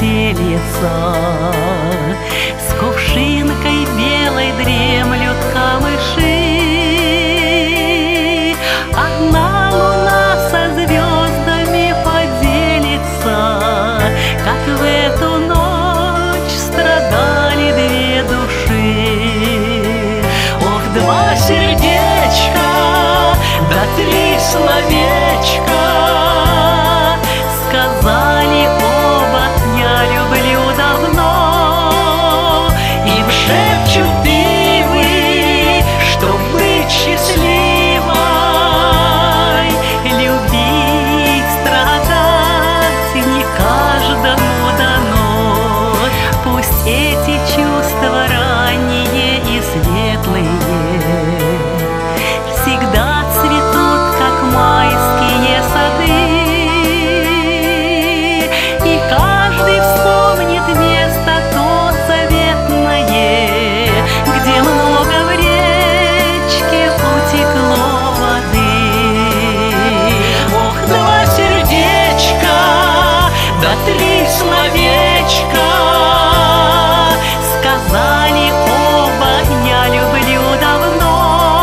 метелица. С кувшинкой белой дремлют камыши. Одна луна со звездами поделится, как в эту ночь страдали две души. Ох, два сердечка, да три словечка сказали оба: я люблю давно. Им шепчут ивы, чтоб быть счастливой, любить, страдать не каждому дано. Пусть эти чувства ранние и светлые всегда цветут, как майские сады, и каждый вспомнит место то заветное, где много в речке утекло воды. Ох, два сердечка, да три словечка сказали оба: я люблю давно.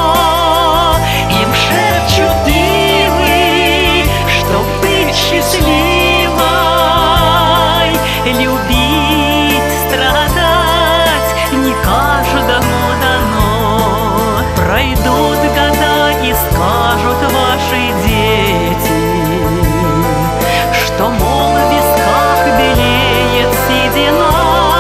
Им шепчут ивы, чтоб быть счастливой, любить, страдать не каждому дано. Пройдут года и скажут ваши дети, что, мол, в висках белеет седина.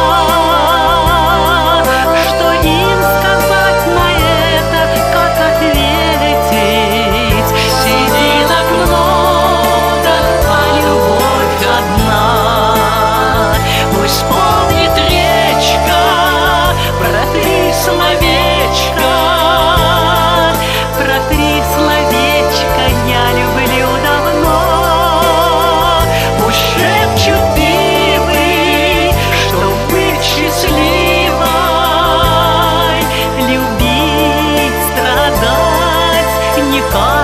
Что им сказать на это, как ответить? Сединок много, а любовь одна. Пусть помнит речка про три словечка, про три словечка я люблю давно. Пусть шепчут ивы, чтоб быть счастливой, любить, страдать не каждому